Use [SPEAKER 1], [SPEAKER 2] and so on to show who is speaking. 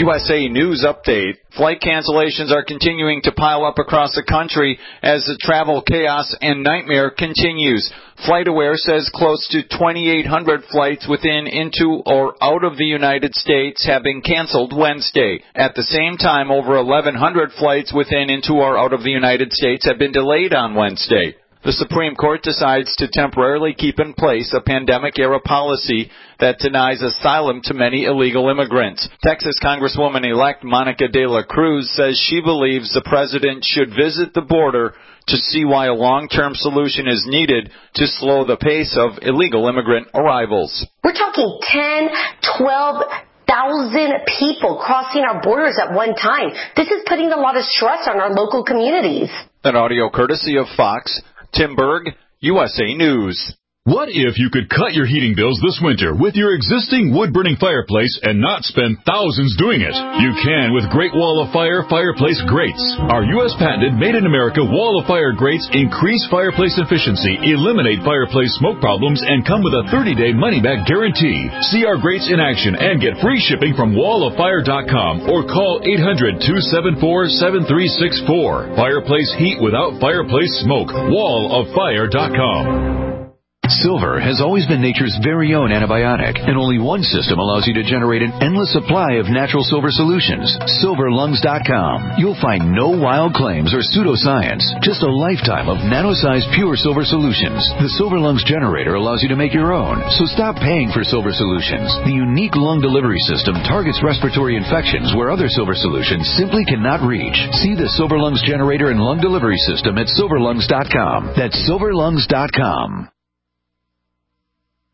[SPEAKER 1] USA News Update. Flight cancellations are continuing to pile up across the country as the travel chaos and nightmare continues. FlightAware says close to 2,800 flights within, into, or out of the United States have been canceled Wednesday. At the same time, over 1,100 flights within, into, or out of the United States have been delayed on Wednesday. The Supreme Court decides to temporarily keep in place a pandemic-era policy that denies asylum to many illegal immigrants. Texas Congresswoman-elect Monica de la Cruz says she believes the president should visit the border to see why a long-term solution is needed to slow the pace of illegal immigrant arrivals.
[SPEAKER 2] We're talking 10, 12,000 people crossing our borders at one time. This is putting a lot of stress on our local communities.
[SPEAKER 1] An audio courtesy of Fox. Tim Berg, USA News.
[SPEAKER 3] What if you could cut your heating bills this winter with your existing wood-burning fireplace and not spend thousands doing it? You can with Great Wall of Fire fireplace grates. Our U.S.-patented, made-in-America Wall of Fire grates increase fireplace efficiency, eliminate fireplace smoke problems, and come with a 30-day money-back guarantee. See our grates in action and get free shipping from walloffire.com or call 800-274-7364. Fireplace heat without fireplace smoke. walloffire.com.
[SPEAKER 4] Silver has always been nature's very own antibiotic, and only one system allows you to generate an endless supply of natural silver solutions. SilverLungs.com. You'll find no wild claims or pseudoscience, just a lifetime of nano-sized pure silver solutions. The Silver Lungs generator allows you to make your own, so stop paying for silver solutions. The unique lung delivery system targets respiratory infections where other silver solutions simply cannot reach. See the Silver Lungs generator and lung delivery system at SilverLungs.com. That's SilverLungs.com.